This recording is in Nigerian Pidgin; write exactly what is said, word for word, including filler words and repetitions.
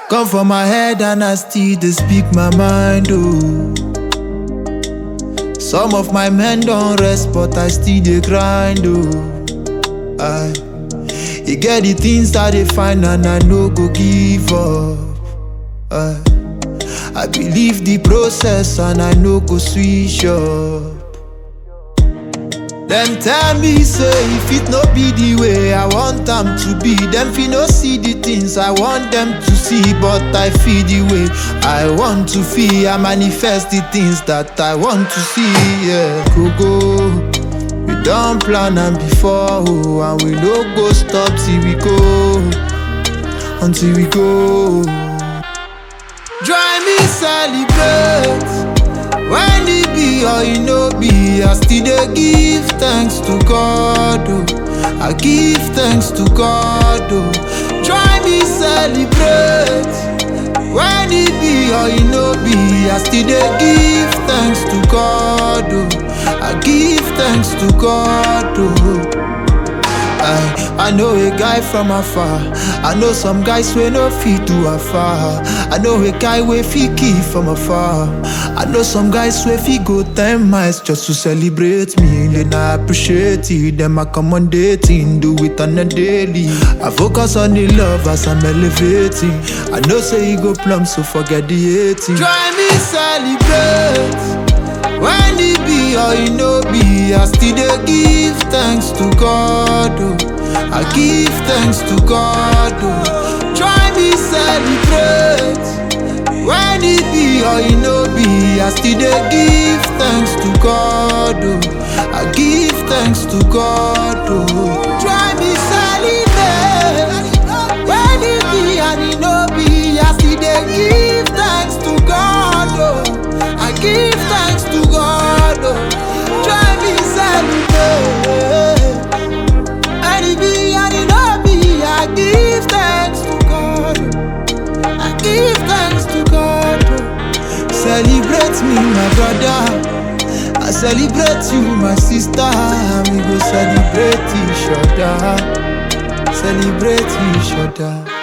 Come from my head and I still dey speak my mind, oh. Some of my men don't rest, but I still dey grind, oh. I, you get the things that they find and I no go give up. I, I believe the process and I no go switch up. Them tell me say if it no be the way I want them to be, them fi no see the things I want them to see. But I feel the way I want to feel. I manifest the things that I want to see. Yeah, go go. We don't plan and before, oh, and we no go stop till we go, until we go. Try me celebrate. When it be or it no be, I still dey give thanks to God, oh. I give thanks to God, oh. Try me celebrate. When it be or it no be, I still dey give thanks to God, oh. I give thanks to God, oh. I, I know a guy from afar. I know some guys wey no fit do afar. I know a guy wey fit kill from afar. I know some guys wey fit go ten miles just to celebrate me. Then I appreciate it. Them accommodating, do it on a daily. I focus on the love as I'm elevating. I know say you go plumb, so forget the hating. Try me celebrate. When it be or it no be, I still dey give thanks to God, oh. I give thanks to God, oh. Try me celebrate. When it be or it no be, I still dey give thanks to God, oh. I give thanks to God, oh. Try me celebrate. When it be and it no be, I still dey give thanks to God, oh. I give thanks to God, oh. Try me celebrate. And it be and it no be, I give thanks to God, oh. I give thanks to God, oh. Celebrate me, my brother. I celebrate you, my sister. And we go celebrate each other. Celebrate each other.